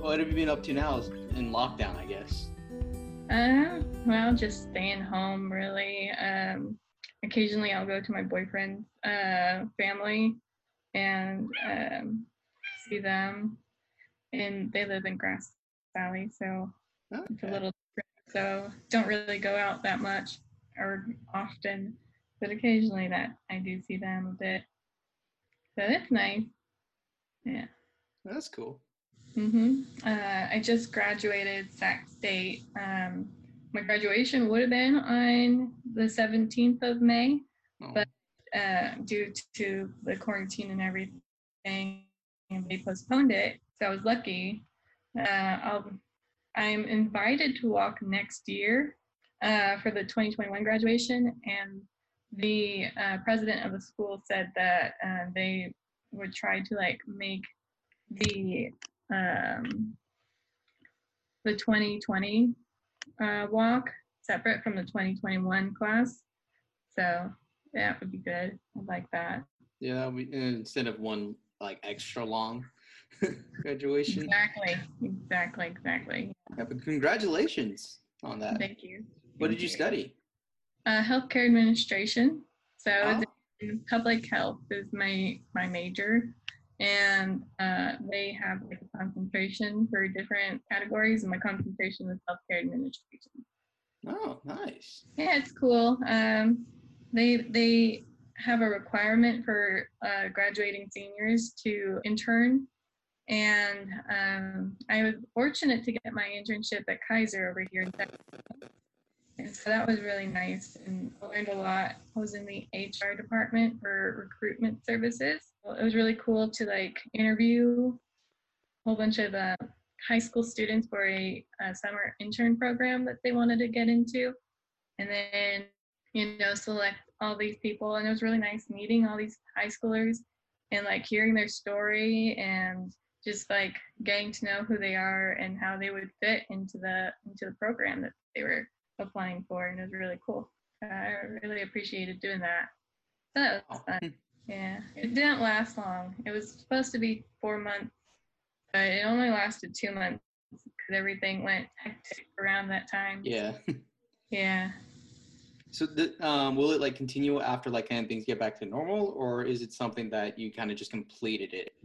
what have you been up to now in lockdown, I guess? Well, just staying home really. Occasionally I'll go to my boyfriend's family and see them. And they live in Grass Valley, so it's a Okay. little different. So don't really go out that much or often, but occasionally that I do see them a bit. So it's nice. Yeah. That's cool. I just graduated Sac State. My graduation would have been on the 17th of May, Oh, but due to the quarantine and everything, they postponed it. So I was lucky. I'm invited to walk next year for the 2021 graduation, and the president of the school said that they would try to like make the um, the 2020 walk separate from the 2021 class. So that would be good. I'd like that. yeah, instead of one like extra long graduation. Exactly. Yeah, but congratulations on that. Thank you. What did Thank you you. study? Healthcare administration. So Oh, it's public health is my major, and they have like a concentration for different categories, and my concentration is healthcare administration. oh, nice. Yeah, it's cool. They have a requirement for graduating seniors to intern, and I was fortunate to get my internship at Kaiser over here in Texas. And so that was really nice, and I learned a lot. I was in the HR department for recruitment services. Well, it was really cool to like interview a whole bunch of high school students for a summer intern program that they wanted to get into, and then select all these people. And it was really nice meeting all these high schoolers and like hearing their story and just like getting to know who they are and how they would fit into the program that they were applying for. And it was really cool. I really appreciated doing that. So that was Oh, fun. Yeah, it didn't last long. It was supposed to be 4 months, but it only lasted 2 months because everything went hectic around that time. yeah. Yeah. So, will it like continue after like kind of things get back to normal, or is it something that you kind of just completed it?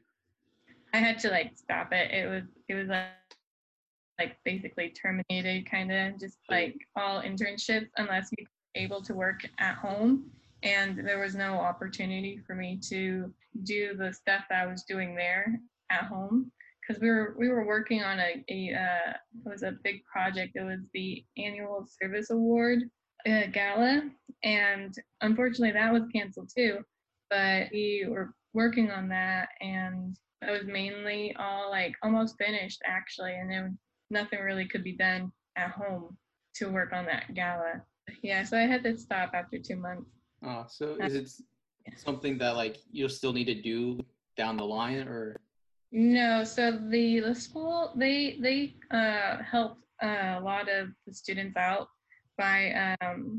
I had to like stop it. It was like basically terminated, kind of just like all internships unless you were able to work at home. And there was no opportunity for me to do the stuff that I was doing there at home because we were working on it was a big project. It was the annual service award gala, and unfortunately that was canceled too. But we were working on that, and it was mainly all like almost finished actually, and then nothing really could be done at home to work on that gala. Yeah, so I had to stop after 2 months. So Uh, is it something that like you'll still need to do down the line, or? no, so the school they helped a lot of the students out by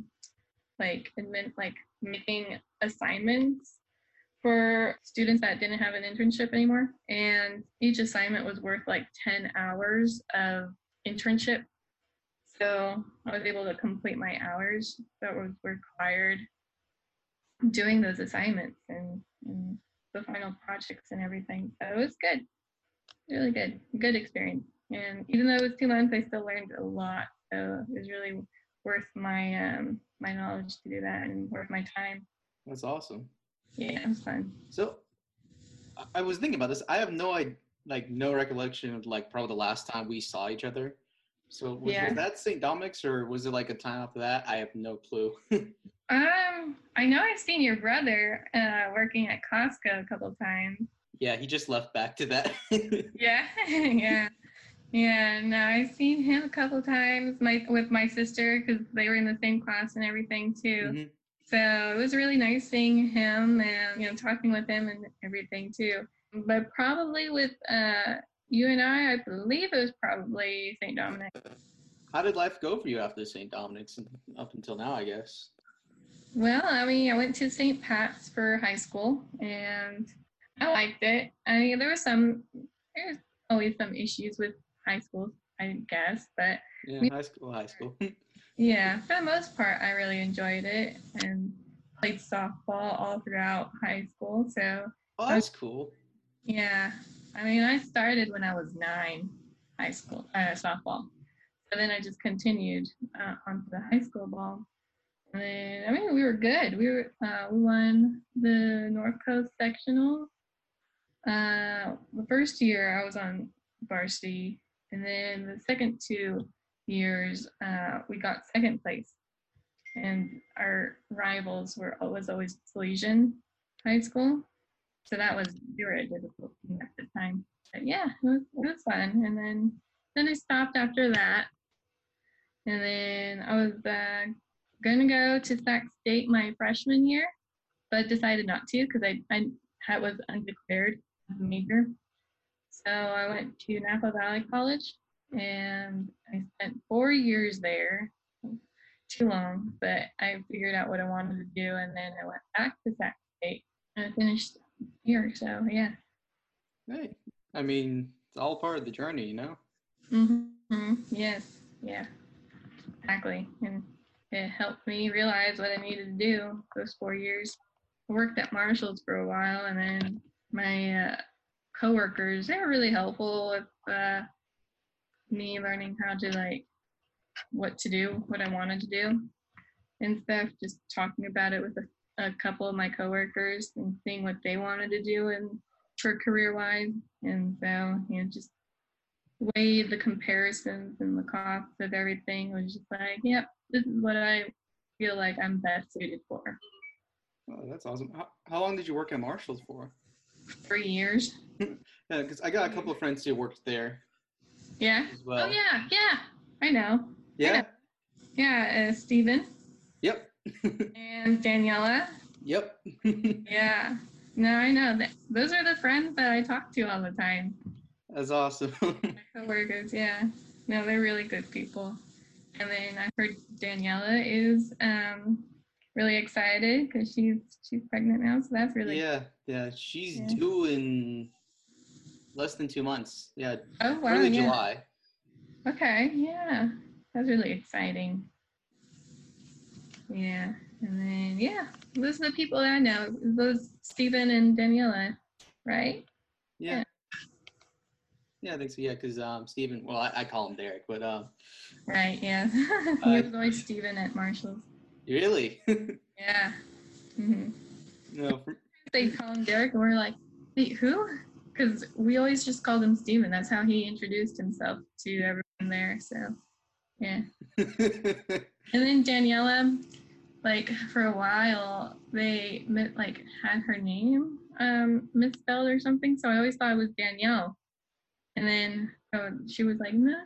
like making assignments for students that didn't have an internship anymore. And each assignment was worth like 10 hours of internship. So I was able to complete my hours that was required doing those assignments and the final projects and everything. So it was good, really good experience. And even though it was 2 months, I still learned a lot. So it was really worth my knowledge to do that and worth my time. That's awesome. Yeah, it was fun. So I was thinking about this. I have no recollection of like probably the last time we saw each other. So was Yeah. that St. Dominic's or was it like a time after that? I have no clue. I know I've seen your brother working at Costco a couple times. Yeah, he just left back to that. Yeah, yeah, yeah. No, I've seen him a couple times. With my sister because they were in the same class and everything too. Hmm. So it was really nice seeing him and talking with him and everything too. But probably with you and I believe it was probably St. Dominic. How did life go for you after St. Dominic's and up until now, I guess? Well, I mean, I went to St. Pat's for high school, and I liked it. I mean, there was always some issues with high school, I guess, but Yeah, we, high school. yeah, for the most part, I really enjoyed it and played softball all throughout high school. So Oh, I was, that's cool. yeah, I mean, I started when I was 9, high school softball. So then I just continued onto the high school ball. And then, I mean, we were good. We won the North Coast sectional. The first year I was on varsity, and then the second 2 years we got second place. And our rivals was always Salesian High School, so they were a difficult team at the time. But yeah, it was fun. And then I stopped after that, and then I was gonna go to Sac State my freshman year, but decided not to because I was undeclared as a major. So I went to Napa Valley College, and I spent 4 years there. Too long, but I figured out what I wanted to do, and then I went back to Sac State and I finished here. So yeah. Hey, I mean, it's all part of the journey, you know? Yes. Yeah. Exactly. And it helped me realize what I needed to do those 4 years. I worked at Marshall's for a while, and then my coworkers, they were really helpful with me learning how to what to do, what I wanted to do and stuff. Just talking about it with a couple of my coworkers and seeing what they wanted to do and for career wise. And so, just weigh the comparisons and the costs of everything was just like, yep, this is what I feel like I'm best suited for. Oh, that's awesome. How long did you work at Marshall's for? 3 years. Yeah, because I got a couple of friends who worked there. Yeah. As well. Oh yeah. I know. Yeah. Yeah. Steven. Yep. And Daniela. Yep. Yeah. No, I know. Those are the friends that I talk to all the time. That's awesome. My coworkers, yeah. No, they're really good people. And then I heard Daniela is really excited because she's pregnant now, so that's really yeah. She's due in less than 2 months. Yeah. Oh wow. Early yeah. July. Okay. Yeah. That's really exciting. Yeah. And then those are the people that I know. Those Stephen and Daniela, right? Yeah. Yeah, I think so. Yeah, because Stephen. Well, I call him Derek, but Right. Yeah. He was always Stephen at Marshall's. Really? Yeah. Mm-hmm. No. They call him Derek, and we're like, wait, who? Because we always just called him Steven. That's how he introduced himself to everyone there. So, yeah. And then Daniela, for a while, they had her name misspelled or something. So I always thought it was Danielle. And then she was like, no.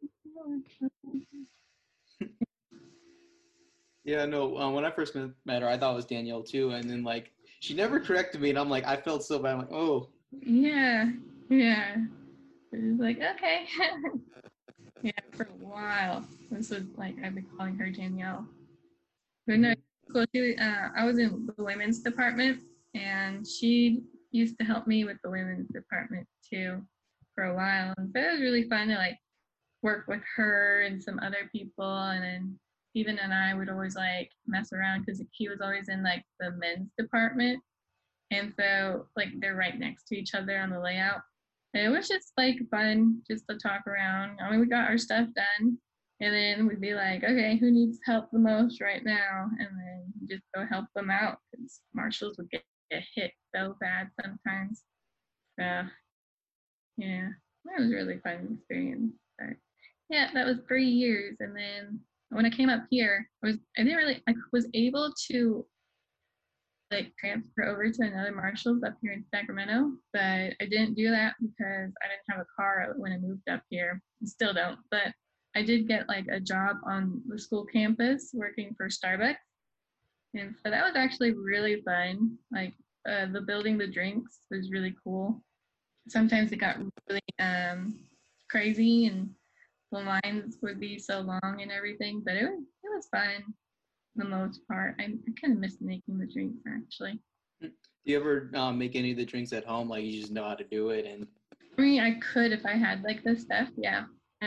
Yeah, no. When I first met her, I thought it was Danielle too, and then she never corrected me, and I'm like, I felt so bad. I'm like, oh. Yeah. It was like, okay. Yeah, for a while. This was I've been calling her Danielle. But no, cool. I was in the women's department, and she used to help me with the women's department too for a while. And so it was really fun to work with her and some other people. And then Steven and I would always mess around because he was always in the men's department. And so they're right next to each other on the layout. And it was just fun just to talk around. I mean, we got our stuff done, and then we'd be like, okay, who needs help the most right now? And then just go help them out because Marshalls would get hit so bad sometimes. So yeah, that was a really fun experience. But yeah, that was 3 years, and then when I came up here, I was able to transfer over to another Marshall's up here in Sacramento, but I didn't do that because I didn't have a car when I moved up here. I still don't, but I did get a job on the school campus working for Starbucks, and so that was actually really fun. The building the drinks was really cool. Sometimes it got really crazy, and the lines would be so long and everything, but it was fun. The most part. I kind of miss making the drinks actually. Do you ever make any of the drinks at home? You just know how to do it and? I mean, I could if I had like this stuff, yeah.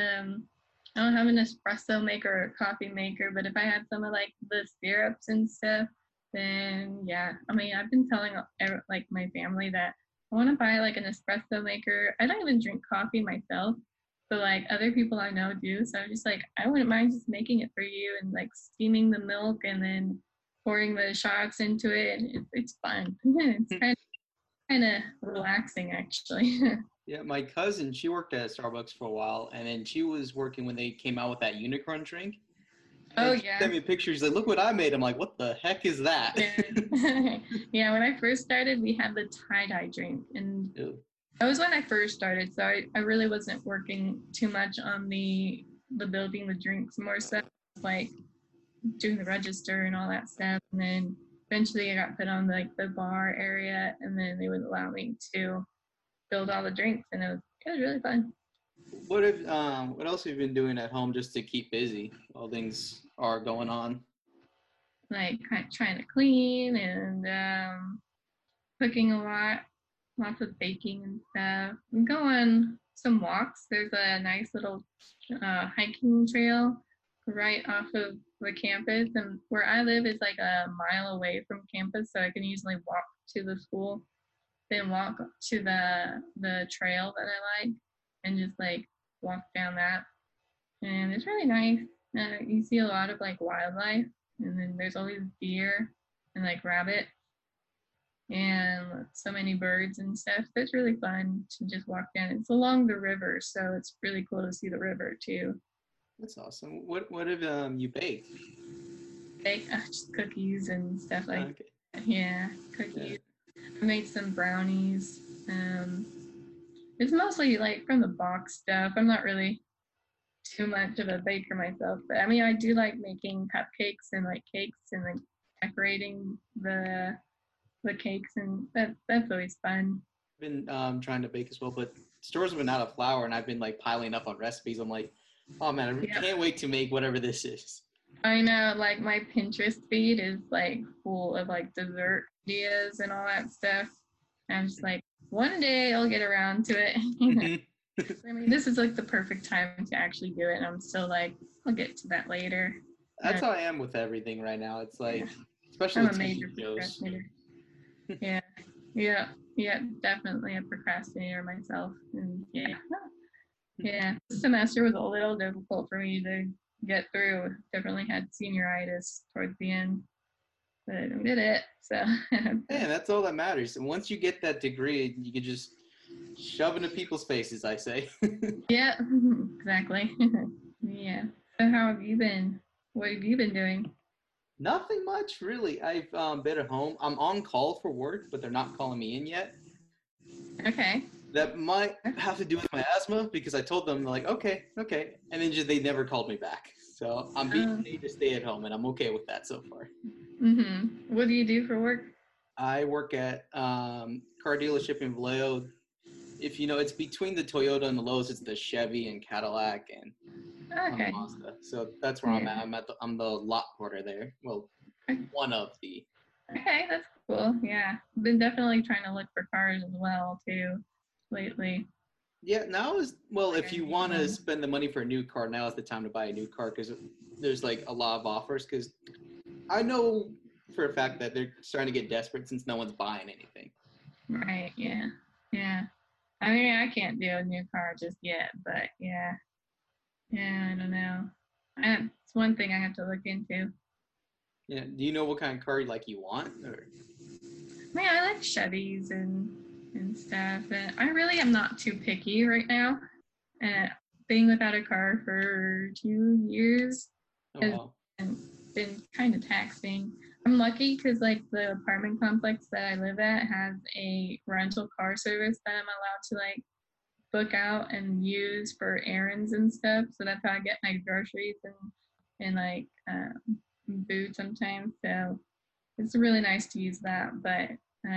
I don't have an espresso maker or a coffee maker, but if I had some of like the syrups and stuff, then yeah. I mean, I've been telling like my family that I want to buy like an espresso maker. I don't even drink coffee myself, but like other people I know do. So I'm just like, I wouldn't mind just making it for you and like steaming the milk and then pouring the shots into it. It's fun. It's kind of relaxing actually. Yeah, my cousin, she worked at Starbucks for a while, and then she was working when they came out with that unicorn drink. Oh And she yeah. sent me pictures. Like, look what I made. I'm like, what the heck is that? Yeah. Yeah, when I first started, we had the tie-dye drink. And Ew. that was when I first started. So I really wasn't working too much on the building the drinks, more so like doing the register and all that stuff. And then eventually I got put on like the bar area and then they would allow me to build all the drinks and it was really fun. What else have you been doing at home just to keep busy while things are going on? Like kind of trying to clean and cooking a lot, lots of baking and stuff. And go on some walks. There's a nice little hiking trail right off of the campus, and where I live is like a mile away from campus, so I can easily walk to the school, then walk to the trail that I like, and just like walk down that. And it's really nice. You see a lot of like wildlife, and then there's always deer and like rabbit and so many birds and stuff. So it's really fun to just walk down. It's along the river, so it's really cool to see the river too. That's awesome. What have you baked? Bake just cookies and stuff like Okay. that. Yeah, Yeah. cookies. I made some brownies. It's mostly like from the box stuff. I'm not really too much of a baker myself, but I mean I do like making cupcakes and like cakes and like decorating the cakes and that's always fun. Been trying to bake as well, but stores have been out of flour, and I've been like piling up on recipes. I'm like, oh man, I Yeah. can't wait to make whatever this is. I know, like my Pinterest feed is like full of like dessert ideas and all that stuff. And I'm just like, one day I'll get around to it. I mean, this is like the perfect time to actually do it. And I'm still like, I'll get to that later. That's how I am with everything right now. It's like, Yeah. especially I'm a TV major shows. procrastinator. Yeah, yeah, yeah, definitely a procrastinator myself. And yeah, this semester was a little difficult for me to get through. Definitely had senioritis towards the end, but I did it. So Man, that's all that matters. And once you get that degree, you can just shove into people's faces, I say. yeah, exactly. Yeah. So how have you been? What have you been doing? Nothing much, really. I've been at home. I'm on call for work, but they're not calling me in yet. Okay. That might have to do with my asthma because I told them, like, okay, and then just they never called me back. So I'm being paid to stay at home, and I'm okay with that so far. What do you do for work? I work at car dealership in Vallejo. If you know, it's between the Toyota and the Lowe's. It's the Chevy and Cadillac and Okay. Mazda. So that's where I'm at. I'm the lot porter there. Well, one of the. Okay, that's cool. Yeah, been definitely trying to look for cars as well too lately. Yeah, now is well. Like If I you need want to one. spend the money for a new car, now is the time to buy a new car because there's like a lot of offers. Because I know for a fact that they're starting to get desperate since no one's buying anything. Right. Yeah. Yeah. I mean, I can't do a new car just yet, but yeah. Yeah, I don't know. It's one thing I have to look into. Yeah. Do you know what kind of car like you want? Or I mean, I like Chevys and stuff, and I really am not too picky right now. Uh, Being without a car for 2 years oh has wow. been kind of taxing. I'm lucky because like the apartment complex that I live at has a rental car service that I'm allowed to like book out and use for errands and stuff. So that's how I get my groceries and like food sometimes. So it's really nice to use that, but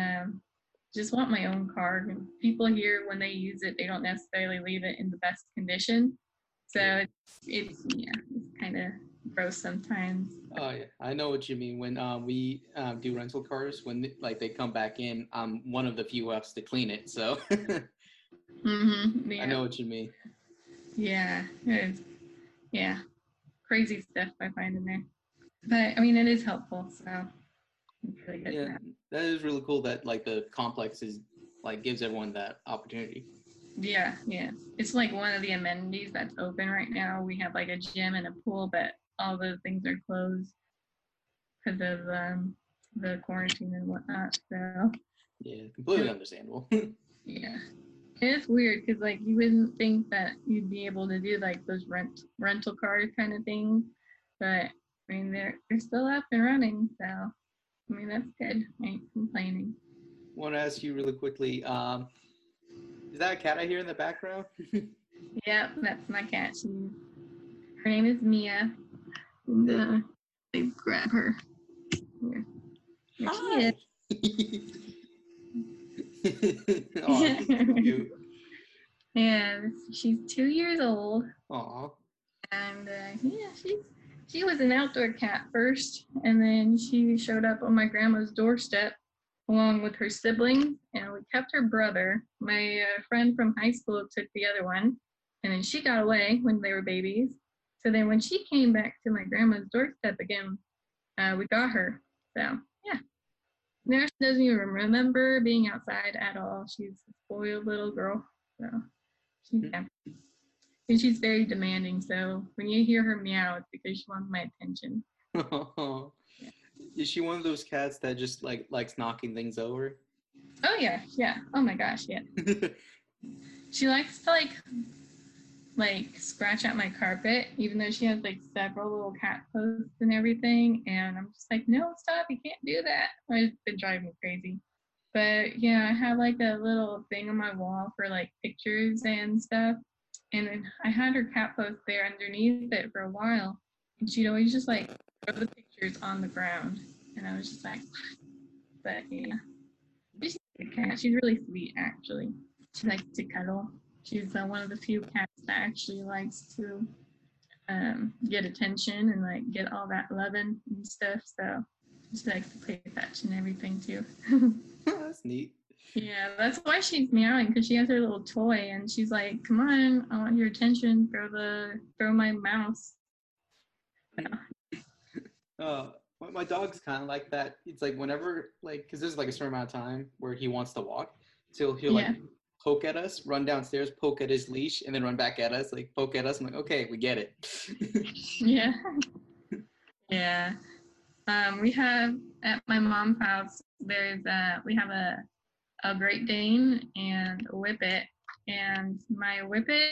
just want my own car. People here, when they use it, they don't necessarily leave it in the best condition. So it's yeah, it's kind of gross sometimes. Oh yeah, I know what you mean. When we do rental cars, when like they come back in, I'm one of the few who has to clean it. So Yeah. I know what you mean. Yeah. Yeah. Crazy stuff I find in there. But I mean, it is helpful, so it's really good Yeah, to have. that is really cool that like the complex is like gives everyone that opportunity. Yeah, yeah. It's like one of the amenities that's open right now. We have like a gym and a pool, but all those things are closed because of the quarantine and whatnot. So Yeah, completely understandable. yeah, it's weird because like you wouldn't think that you'd be able to do like those rental car kind of things, but I mean they're still up and running. So I mean that's good. I ain't complaining. Want to ask you really quickly, is that a cat I hear in the background? Yeah, that's my cat. Her name is Mia. And I grab her. Here, here she is. Hi. Oh, cute. Yeah, she's 2 years old, Aw. and yeah, she was an outdoor cat first, and then she showed up on my grandma's doorstep along with her siblings, and we kept her brother. My friend from high school took the other one, and then she got away when they were babies. So then when she came back to my grandma's doorstep again, we got her. So yeah, now she doesn't even remember being outside at all. She's a spoiled little girl. So yeah. And she's very demanding. So when you hear her meow, it's because she wants my attention. Yeah. Is she one of those cats that just like likes knocking things over? Oh yeah, yeah. Oh my gosh, yeah. She likes to like scratch at my carpet, even though she has like several little cat posts and everything. And I'm just like, no, stop! You can't do that. It's been driving me crazy. But yeah, I have like a little thing on my wall for like pictures and stuff. And then I had her cat post there underneath it for a while. And she'd always just like throw the pictures on the ground. And I was just like, but yeah. She's a cat. She's really sweet, actually. She likes to cuddle. She's one of the few cats that actually likes to get attention and like get all that loving and stuff. So she likes to play fetch and everything too. That's neat. Yeah, that's why she's meowing because she has her little toy and she's like, "Come on, I want your attention. Throw my mouse." Uh, my dog's kind of like that. It's like whenever like because there's like a certain amount of time where he wants to walk, so he'll like Yeah, poke at us, run downstairs, poke at his leash, and then run back at us, like poke at us. I'm like, okay, we get it. yeah, yeah. We have at my mom's house. We have a Great Dane and a Whippet, and my Whippet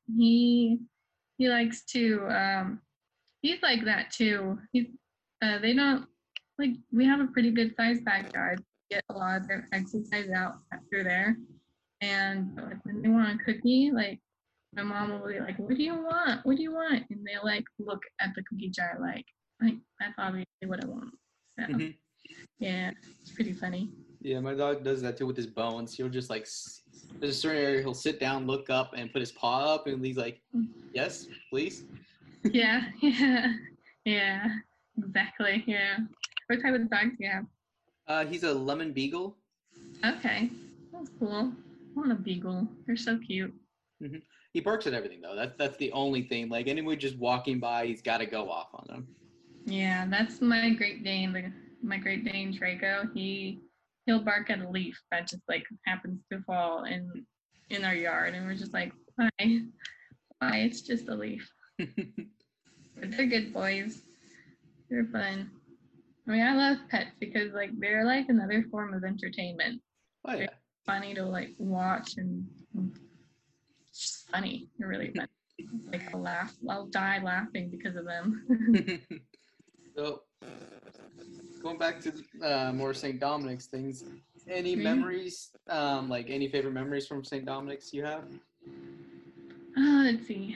he likes to he's like that too. They don't like we have a pretty good sized backyard. Get a lot of their exercise out through there. And like when they want a cookie, like my mom will be like, "What do you want? What do you want?" And they like look at the cookie jar like that's obviously what I want. So yeah, it's pretty funny. Yeah, my dog does that too with his bones. He'll just like there's a certain area he'll sit down, look up, and put his paw up, and he's like, "Yes, please." Yeah, yeah, yeah, exactly. Yeah. What type of dog do you have? He's a lemon beagle. Okay, that's cool. I want a beagle. They're so cute. Hmm. He barks at everything though. That's the only thing. Like anyone just walking by, he's got to go off on them. Yeah, that's my Great Dane. My Great Dane Draco. He'll bark at a leaf that just like happens to fall in our yard, and we're just like, why? Why? It's just a leaf. But they're good boys. They're fun. I mean, I love pets because like they're like another form of entertainment. Oh They're yeah. funny to like watch and it's just funny. They're really fun. Like I'll die laughing because of them. So going back to more St. Dominic's things, any Mhm. memories, like any favorite memories from St. Dominic's you have? Let's see.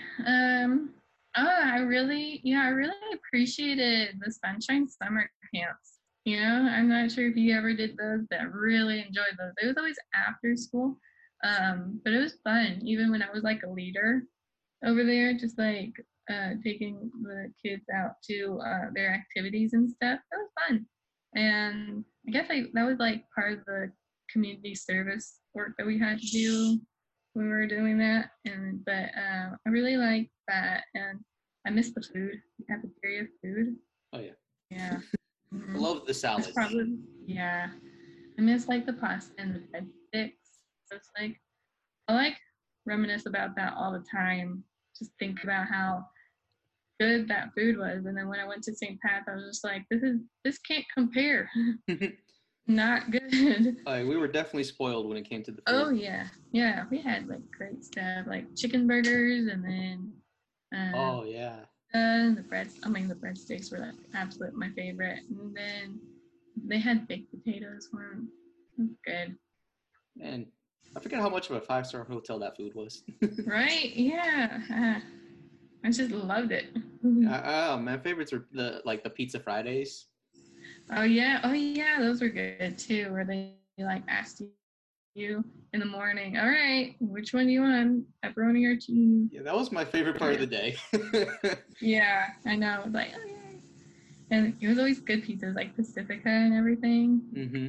I really appreciated the Sunshine Summer Camps. You know, I'm not sure if you ever did those, but I really enjoyed those. It was always after school, but it was fun. Even when I was like a leader over there, just like taking the kids out to their activities and stuff. That was fun. And I guess that was like part of the community service work that we had to do when we were doing that. But I really like that, and I miss the food, the cafeteria food. Oh yeah. Yeah. I Mm-hmm. love the salads. Probably, yeah. I miss like the pasta and the bread sticks. So it's like I like reminisce about that all the time. Just think about how good that food was. And then when I went to St. Pat, I was just like, this can't compare. Not good. We were definitely spoiled when it came to the food. Oh yeah, yeah. We had like great stuff, like chicken burgers, and then oh yeah. the the breadsticks were like absolute my favorite. And then they had baked potatoes for them. Good. And I forget how much of a 5-star hotel that food was. Right? Yeah. I just loved it. My favorites were the Pizza Fridays. Oh yeah, those were good too. Where they like asked you in the morning, all right, which one do you want, pepperoni or cheese? Yeah, that was my favorite part of the day. Yeah, I know. It was like, oh yeah, and it was always good pizzas, like Pacifica and everything.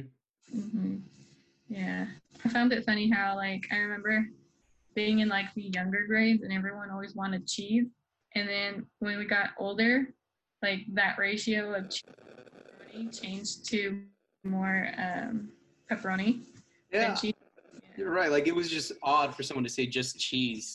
Yeah, I found it funny how like I remember being in like the younger grades and everyone always wanted cheese, and then when we got older, like that ratio of cheese changed to more pepperoni than cheese. You're right. Like it was just odd for someone to say just cheese.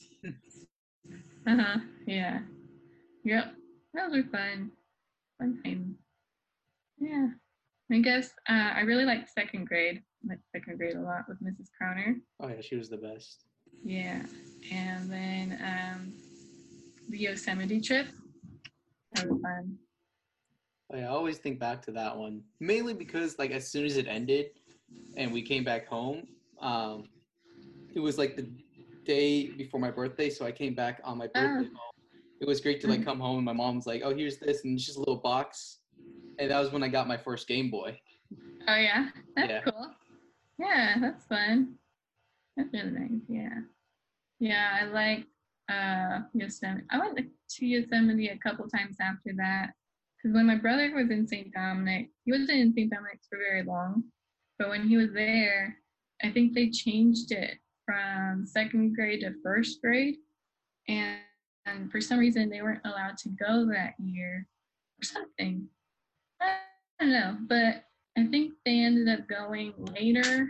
Yeah. Yep. Those were fun. Fun time. Yeah. I guess I really liked second grade. I liked second grade a lot with Mrs. Crowner. Oh yeah, she was the best. Yeah. And then the Yosemite trip. That was fun. Oh, yeah, I always think back to that one. Mainly because like as soon as it ended and we came back home, it was like the day before my birthday, so I came back on my birthday home. It was great to like come home and my mom's like, oh, here's this, and it's just a little box. And that was when I got my first Game Boy. Oh yeah, that's cool. Yeah, that's fun. That's really nice. Yeah, yeah. I like Yosemite. I went to Yosemite a couple times after that because when my brother was in St. Dominic, he wasn't in St. Dominic for very long, but when he was there, I think they changed it from second grade to first grade, and for some reason they weren't allowed to go that year or something. I don't know, but I think they ended up going later,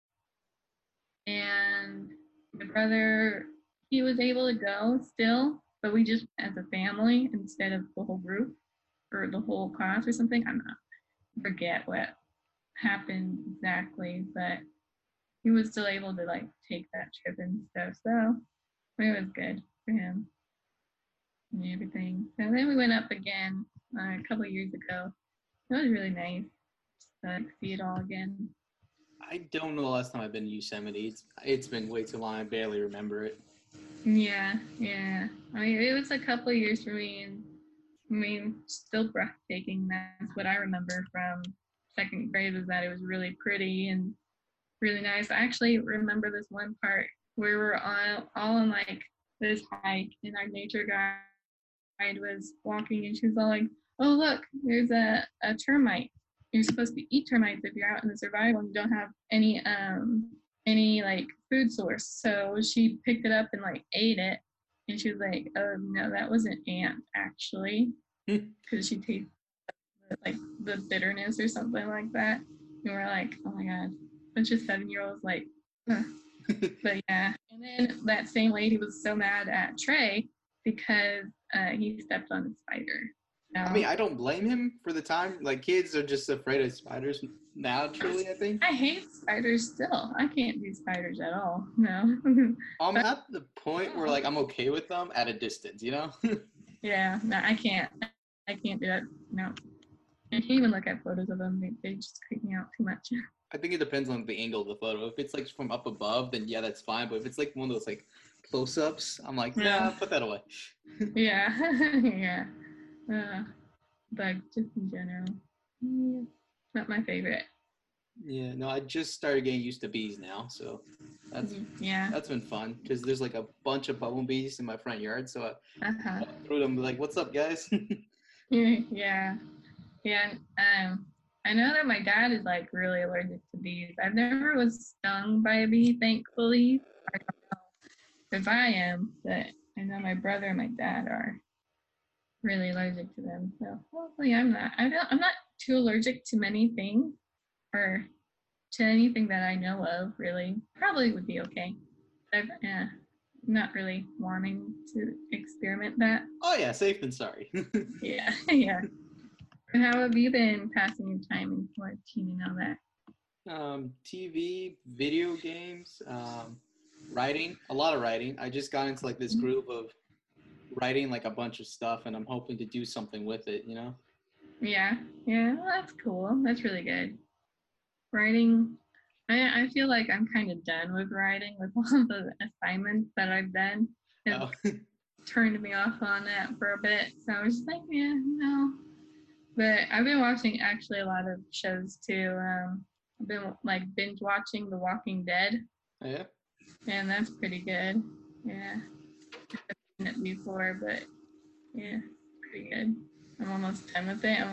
and my brother, he was able to go still, but we just as a family instead of the whole group or the whole class or something. I'm not forget what happened exactly, but he was still able to like take that trip and stuff. So it was good for him and everything. And then we went up again a couple of years ago. It was really nice to see it all again. I don't know the last time I've been to Yosemite. It's been way too long. I barely remember it. Yeah. I mean, it was a couple of years for me, and I mean, still breathtaking. That's what I remember from second grade, was that it was really pretty and really nice. I actually remember this one part where we were all on like this hike, and our nature guide was walking, and she was all like, "Oh look, there's a termite. You're supposed to eat termites if you're out in the survival and you don't have any like food source." So she picked it up and like ate it, and she was like, "Oh no, that was an ant actually," because she tasted like the bitterness or something like that. And we're like, "Oh my god." Bunch of 7-year-olds like, huh. But yeah. And then that same lady was so mad at Trey because he stepped on a spider. So, I mean, I don't blame him for the time. Like, kids are just afraid of spiders naturally, I think. I hate spiders still. I can't do spiders at all. No. I'm at the point where, like, I'm okay with them at a distance, you know? Yeah, no, I can't. I can't do it. No. I can't even look at photos of them. They just creep me out too much. I think it depends on the angle of the photo. If it's like from up above, then yeah, that's fine. But if it's like one of those like close-ups, I'm like, nah, put that away. Yeah, yeah. But just in general, not my favorite. Yeah, no, I just started getting used to bees now, so that's been fun because there's like a bunch of bumblebees in my front yard, so I through them like, "What's up, guys?" Yeah. I know that my dad is like really allergic to bees. I've never was stung by a bee, thankfully. I don't know. if I am, but I know my brother and my dad are really allergic to them. So hopefully I'm not. I'm not too allergic to many things or to anything that I know of, really. Probably would be okay. Not really wanting to experiment that. Oh yeah, safe than sorry. Yeah, yeah. And how have you been passing your time in quarantine and all that? TV, video games, writing, a lot of writing. I just got into like this group of writing like a bunch of stuff, and I'm hoping to do something with it, you know? Yeah, yeah, well, that's cool. That's really good. Writing, I feel like I'm kind of done with writing with all the assignments that I've done. It Oh. turned me off on that for a bit. So I was just like, yeah, no. But I've been watching actually a lot of shows too. I've been like binge watching The Walking Dead, Oh, yeah? and that's pretty good. Yeah, I've seen it before, but yeah, pretty good. I'm almost done with it.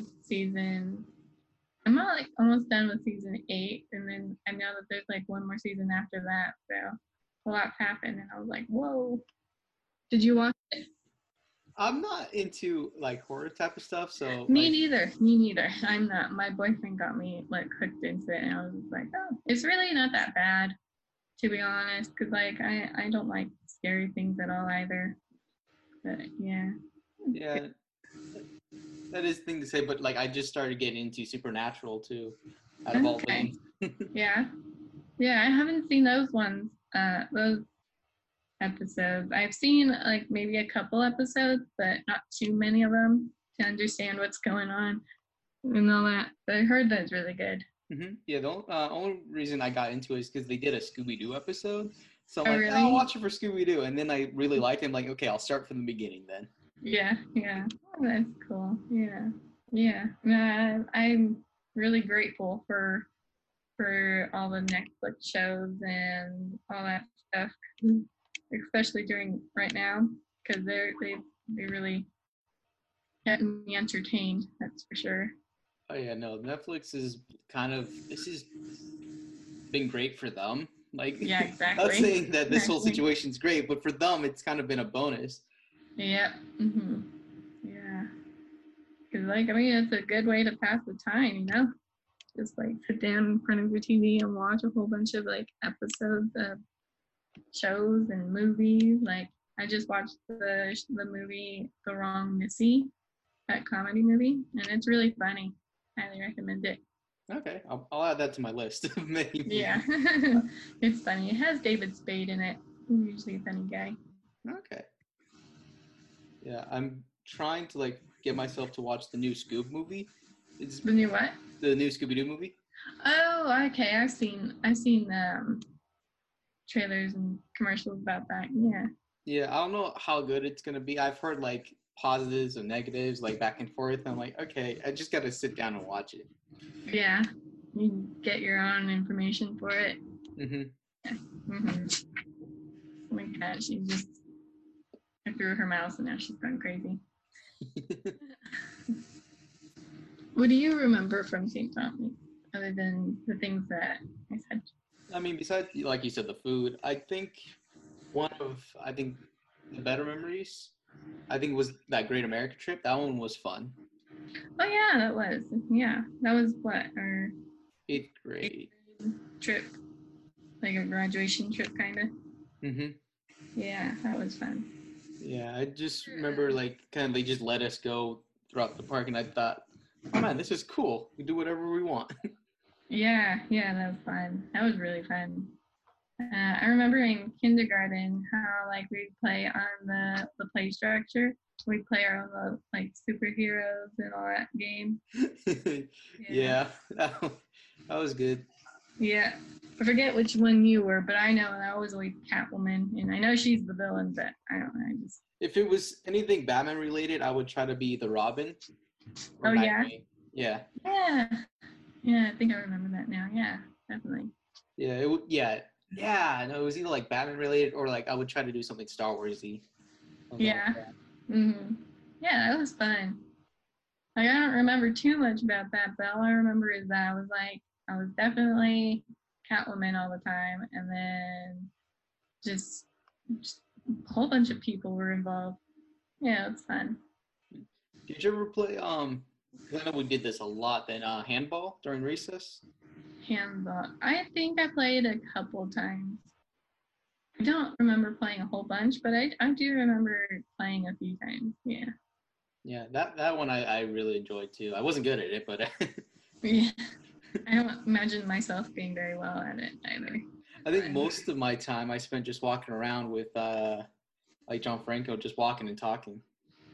I'm not like almost done with season 8, and then I know that there's like one more season after that. So a lot's happened, and I was like, whoa. Did you watch it? I'm not into like horror type of stuff, so Me like neither. Me neither. I'm not. My boyfriend got me like hooked into it, and I was just like, oh, it's really not that bad, to be honest. Cause like I don't like scary things at all either. But yeah. yeah, that is the thing to say, but like I just started getting into Supernatural too, out of all Okay. things. Yeah. Yeah. I haven't seen those ones. Those episodes. I've seen like maybe a couple episodes, but not too many of them to understand what's going on and all that. But I heard that's really good. Yeah, the only reason I got into it is because they did a Scooby Doo episode. So I'm Oh, like, oh, I'll really? watch it for Scooby Doo. And then I really liked it. I'm like, okay, I'll start from the beginning then. Yeah, yeah. Oh, that's cool. Yeah, yeah. I'm really grateful for all the Netflix shows and all that stuff, especially during right now, because they really get me entertained. That's for sure. Oh yeah, no, Netflix is this has been great for them. Like, Yeah, not exactly. saying that this whole Exactly. situation's great, but for them, it's kind of been a bonus. Yep. Yeah. Because like I mean, it's a good way to pass the time, you know. Just like sit down in front of your TV and watch a whole bunch of like episodes of shows and movies. Like I just watched the movie The Wrong Missy, that comedy movie, and it's really funny. Highly recommend it. Okay, I'll add that to my list of many Yeah, movies. it's funny. It has David Spade in it. He's usually a funny guy. Okay. Yeah, I'm trying to like get myself to watch the new Scoob movie. It's The new what? the new Scooby Doo movie. Oh, okay. I've seen trailers and commercials about that. Yeah. Yeah, I don't know how good it's gonna be. I've heard like positives and negatives, like back and forth. I'm like, okay, I just gotta sit down and watch it. Yeah. You get your own information for it. hmm Yeah. Oh my gosh, I threw her mouse and now she's gone crazy. What do you remember from St. Thomas other than the things that I said? I mean, besides like you said, the food, I think the better memories, I think was that Great America trip. That one was fun. Oh yeah, that was. Yeah, that was what our 8th grade. trip, like a graduation trip, kind of. hmm Yeah, that was fun. Yeah, I just remember like kind of they just let us go throughout the park, and I thought, oh man, this is cool. We do whatever we want. Yeah, that was fun. That was really fun. I remember in kindergarten how like we'd play on the play structure. We'd play our own like superheroes and all that game. Yeah. Yeah, that was good. Yeah. I forget which one you were, but I know I was always Catwoman, and I know she's the villain, but I don't know. I just. If it was anything Batman related, I would try to be the Robin or Oh yeah. Nightwing. Yeah, Yeah. Yeah. I think I remember that now. Yeah. Definitely. yeah, it would. Yeah, yeah. No, it was either like Batman related or like I would try to do something Star Warsy. Something like Yeah. that. Yeah, that was fun. Like I don't remember too much about that, but all I remember is that I was definitely Catwoman all the time, and then just just a whole bunch of people were involved. Yeah, it's fun. Did you ever play 'cause I know we did this a lot then, handball during recess? Handball. I think I played a couple times. I don't remember playing a whole bunch, but I do remember playing a few times. Yeah. Yeah, that one I really enjoyed too. I wasn't good at it, but Yeah. I don't imagine myself being very well at it either. I think most of my time I spent just walking around with like John Franco, just walking and talking.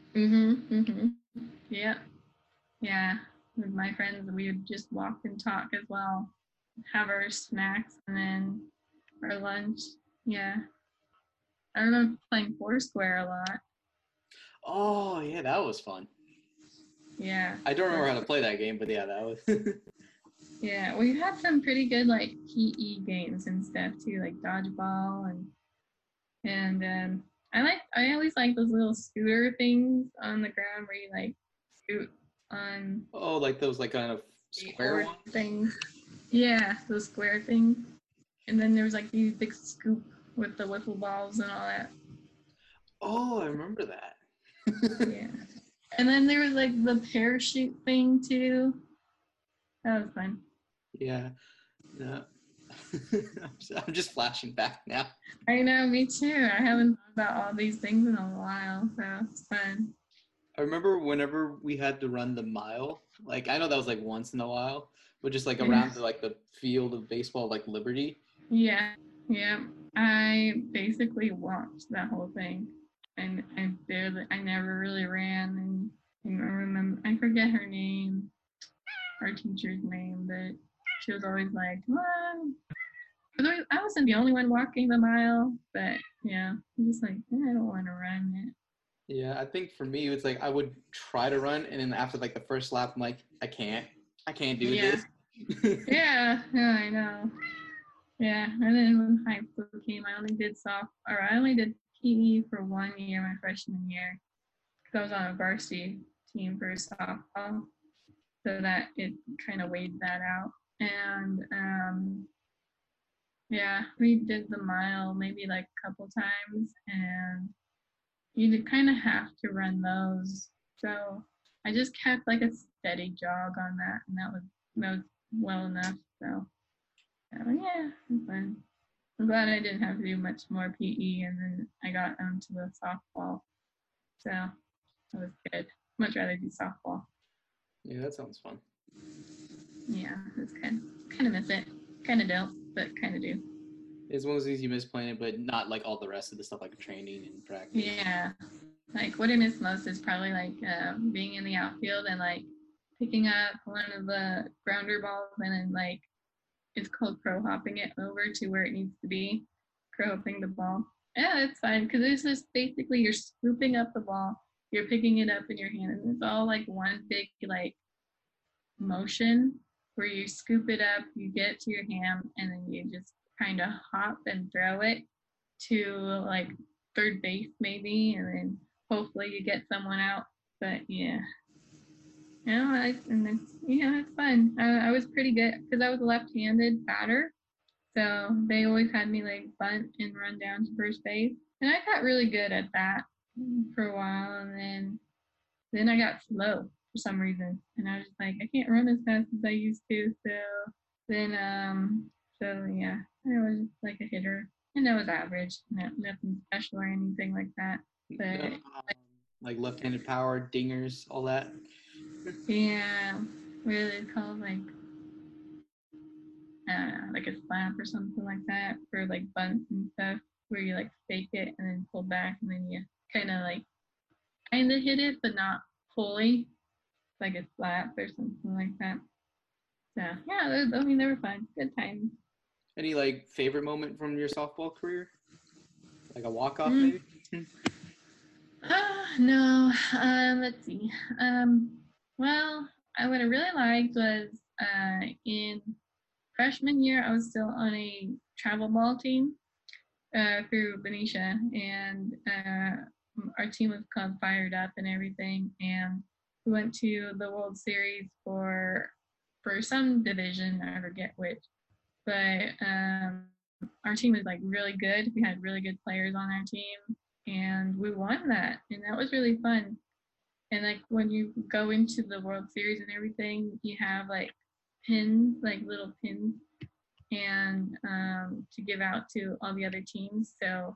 Yeah. Yeah. With my friends, we would just walk and talk as well, have our snacks and then our lunch. Yeah. I remember playing Foursquare a lot. Oh yeah, that was fun. Yeah. I don't remember how to play that game, but yeah, that was. Yeah, we had some pretty good like PE games and stuff too, like dodgeball and I always like those little scooter things on the ground where you like scoot on Oh, like those like kind of square skateboard ones. things. Yeah, those square things. And then there was like these big scoop with the wiffle balls and all that. Oh, I remember that. Yeah. And then there was like the parachute thing too. That was fun. Yeah. No. I'm just flashing back now. I know, me too. I haven't thought about all these things in a while, so it's fun. I remember whenever we had to run the mile, like I know that was like once in a while, but just like around the field of baseball, like Liberty. Yeah, yeah. I basically walked that whole thing, and I never really ran. And I remember, I forget her name, our teacher's name, but she was always like, "Come on." I wasn't the only one walking the mile, but yeah, I'm just like, I don't want to run it. Yeah, I think for me it's like I would try to run, and then after like the first lap, I'm like, I can't do Yeah, this. yeah, yeah, I know. Yeah, and then when high school came, I only did PE for 1 year, my freshman year, because I was on a varsity team for softball, so that it kind of weighed that out. And yeah, we did the mile maybe like a couple times, and you kind of have to run those. So I just kept like a steady jog on that, and that was well enough. So yeah, it was fun. I'm glad I didn't have to do much more PE, and then I got onto the softball. So that was good. Much rather do softball. Yeah, that sounds fun. Yeah, it's kind of miss it. Kind of don't, but kind of do. It's one of those things you miss playing it, but not like all the rest of the stuff like training and practice. Yeah, like what I miss most is probably like being in the outfield and like picking up one of the grounder balls and then like it's called crow hopping it over to where it needs to be. Crow hopping the ball. Yeah, it's fine because it's just basically you're scooping up the ball, you're picking it up in your hand, and it's all like one big like motion where you scoop it up, you get it to your hand, and then you just kind of hop and throw it to like third base maybe, and then hopefully you get someone out. But yeah, and it's fun. I was pretty good because I was a left-handed batter, so they always had me like bunt and run down to first base, and I got really good at that for a while, and then I got slow for some reason, and I was just like, I can't run as fast as I used to. Then so yeah, I was just like a hitter, and I was average, nothing special or anything like that. No, But like left-handed power, dingers, all that. yeah, what are they called? Like like a slap or something like that for like bunts and stuff, where you like fake it and then pull back, and then you kind of hit it, but not fully, like a slap or something like that. So yeah, I mean they were fun, good times. Any like favorite moment from your softball career? Like a walk-off, Mm. maybe? No. Let's see. Well, what I really liked was in freshman year, I was still on a travel ball team through Benicia, and our team was called Fired Up and everything, and we went to the World Series for some division, I forget which, but our team was like really good. We had really good players on our team, and we won that, and that was really fun. And like when you go into the World Series and everything, you have like pins, like little pins, and to give out to all the other teams. So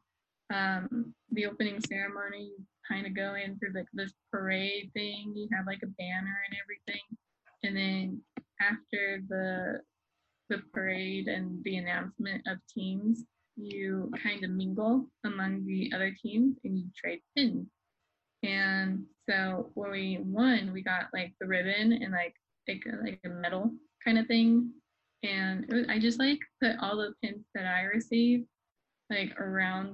the opening ceremony, you kind of go in for like this parade thing. You have like a banner and everything, and then after the parade and the announcement of teams, you kind of mingle among the other teams and you trade pins. And so when we won, we got like the ribbon and like a medal kind of thing. And I just like put all the pins that I received like around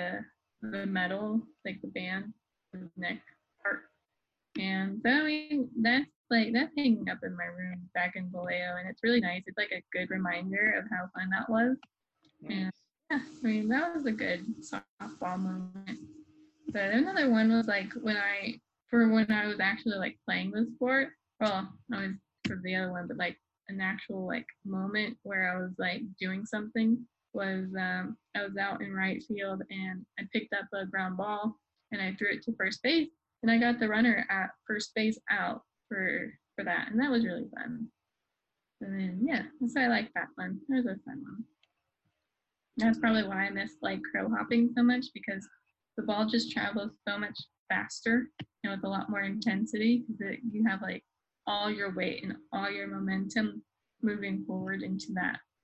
the medal, like the band, the neck part. And so I mean, that's hanging up in my room back in Vallejo, and it's really nice. It's like a good reminder of how fun that was. And yeah, I mean that was a good softball moment. But another one was like when I was actually like playing the sport. Well, I was for the other one, but like an actual like moment where I was like doing something was I was out in right field and I picked up a ground ball and I threw it to first base and I got the runner at first base out for that, and that was really fun. And then yeah, so I like that one. That was a fun one. That's probably why I miss like crow hopping so much, because the ball just travels so much faster and with a lot more intensity, because you have like all your weight and all your momentum moving forward into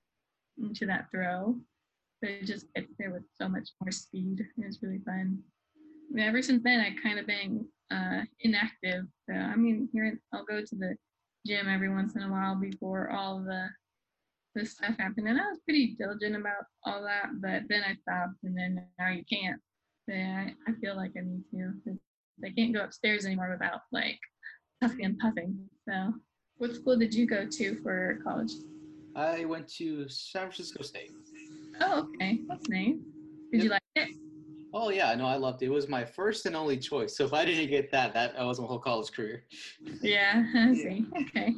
that throw. But it just gets there with so much more speed. It's really fun. I mean, ever since then, I kind of been inactive. So I mean, I'll go to the gym every once in a while before all this stuff happened, and I was pretty diligent about all that. But then I stopped, and then now you can't. But I feel like I need to. I can't go upstairs anymore without like puffing and puffing. So, what school did you go to for college? I went to San Francisco State. Oh, okay, that's nice. Did you Yep. like it? Oh yeah, no, I loved it. It was my first and only choice. So if I didn't get that was my whole college career. Yeah, I Yeah. see. Okay.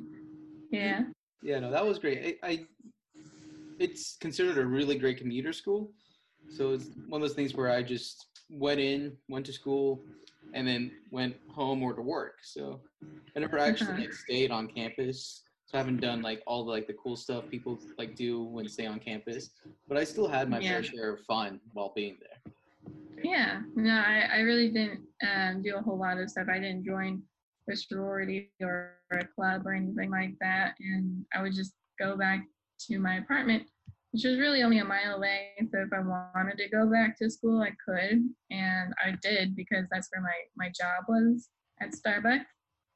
Yeah. Yeah, no, that was great. It's considered a really great commuter school. So it's one of those things where I just went to school, and then went home or to work. So I never actually Uh-huh. like stayed on campus. So I haven't done like all the like the cool stuff people like do when they stay on campus. But I still had my Yeah. fair share of fun while being there. Yeah. No, I really didn't do a whole lot of stuff. I didn't join a sorority or a club or anything like that. And I would just go back to my apartment, which was really only a mile away. So if I wanted to go back to school, I could. And I did, because that's where my job was at Starbucks.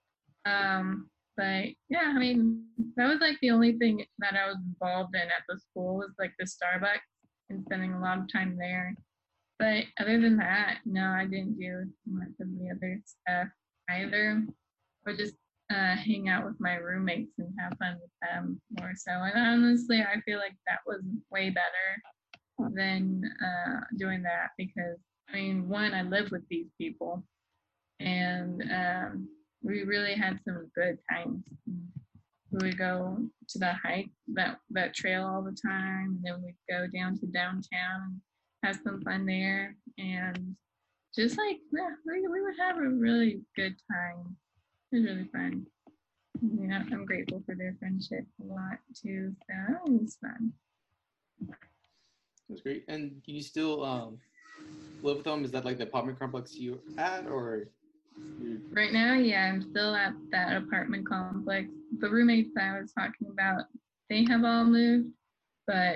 But yeah, I mean, that was like the only thing that I was involved in at the school was like the Starbucks and spending a lot of time there. But other than that, no, I didn't do much of the other stuff either. Or just hang out with my roommates and have fun with them more so. And honestly, I feel like that was way better than doing that, because I mean, one, I live with these people, and we really had some good times. We would go to the hike, that trail all the time, and then we'd go down to downtown and have some fun there, and just like yeah, we would have a really good time. It was really fun. Yeah, I'm grateful for their friendship a lot too. So it was fun. It was great. And you still live with them? Is that like the apartment complex you at, or you? Right now, yeah, I'm still at that apartment complex. The roommates that I was talking about, they have all moved, but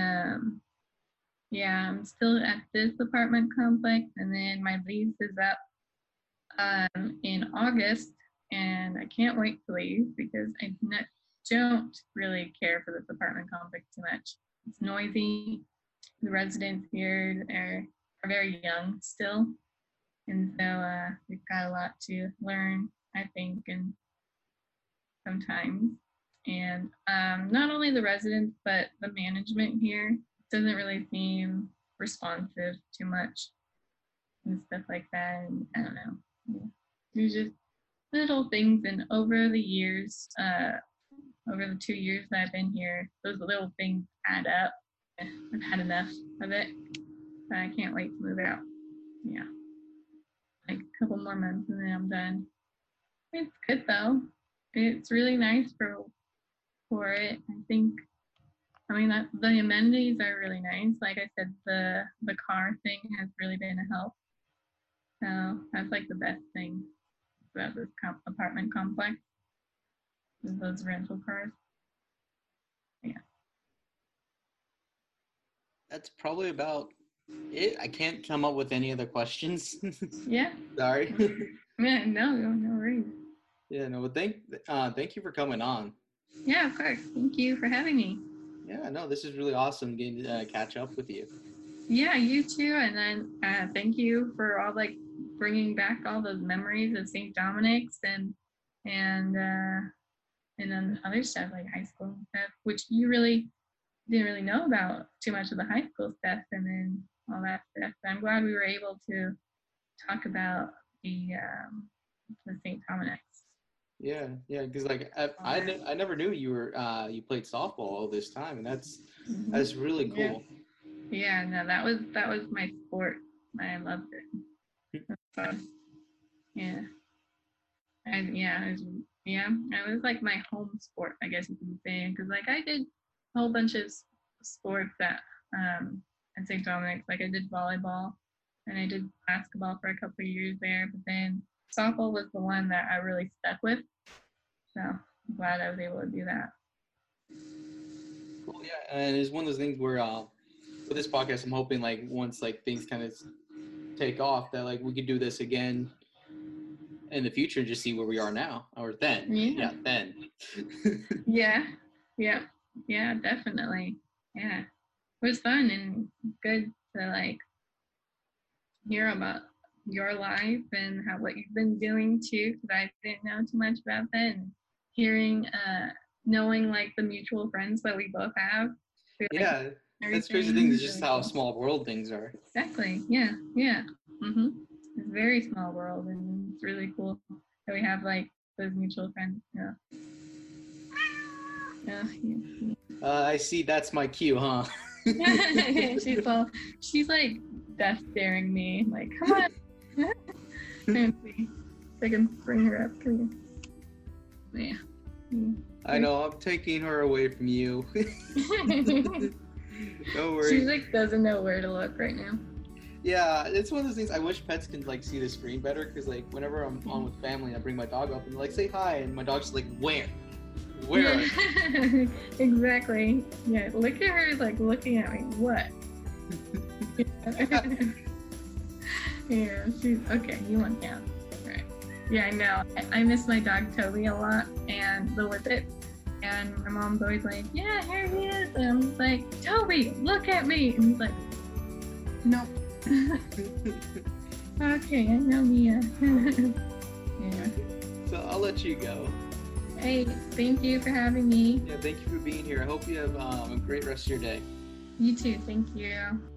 yeah, I'm still at this apartment complex, and then my lease is up in August, and I can't wait to leave because don't really care for this apartment complex too much. It's noisy. The residents here are very young still, and so we've got a lot to learn, I think, and sometimes. And not only the residents, but the management here doesn't really seem responsive too much and stuff like that. And I don't know. Yeah. There's just little things, and over the years, over the 2 years that I've been here, those little things add up. I've had enough of it. But I can't wait to move out. Yeah. Like a couple more months and then I'm done. It's good though. It's really nice for it. I think I mean that the amenities are really nice. Like I said, the car thing has really been a help. So that's like the best thing about this apartment complex is those rental cars. Yeah. That's probably about it. I can't come up with any other questions. Yeah. Sorry. Yeah, no worries. Yeah, no, but thank you for coming on. Yeah, of course. Thank you for having me. Yeah, no, this is really awesome getting to catch up with you. Yeah, you too. And then thank you for all like bringing back all those memories of St. Dominic's and then other stuff like high school and stuff, which you really didn't really know about too much of the high school stuff and then all that stuff. So I'm glad we were able to talk about the St. Dominic's. Yeah, because like I never knew you played softball all this time, and that's really cool. Yeah, no, that was my sport. I loved it. Yeah, and it was like my home sport, I guess you can say, because like I did a whole bunch of sports at St. Dominic's. Like I did volleyball, and I did basketball for a couple of years there, but then softball was the one that I really stuck with. So I'm glad I was able to do that. Cool, yeah, and it's one of those things where with this podcast, I'm hoping like once like things kind of take off, that like we could do this again in the future and just see where we are now or then. Yeah, then. Yeah, definitely. Yeah, it was fun and good to like hear about your life and what you've been doing too, because I didn't know too much about that. And hearing, knowing like the mutual friends that we both have. Yeah, that's crazy thing is just how small world things are. Exactly. Yeah. It's a very small world, and it's really cool that we have like those mutual friends. Yeah. I see. That's my cue, huh? She's like death staring me. Like, come on. Let's see if I can bring her up. Come here. Yeah. I know. I'm taking her away from you. Don't worry. She like doesn't know where to look right now. Yeah, it's one of those things. I wish pets can like see the screen better, because like whenever I'm on with family, I bring my dog up and like say hi, and my dog's like, where? Exactly. Yeah, look at her like looking at me. What? Yeah, she's okay. You went down. Right. Yeah, I know. I miss my dog Toby a lot, and the Whippet. And my mom's always like, "Yeah, here he is." And I'm just like, "Toby, look at me." And he's like, "Nope." Okay, I know, Mia. Yeah. So I'll let you go. Hey, thank you for having me. Yeah, thank you for being here. I hope you have a great rest of your day. You too. Thank you.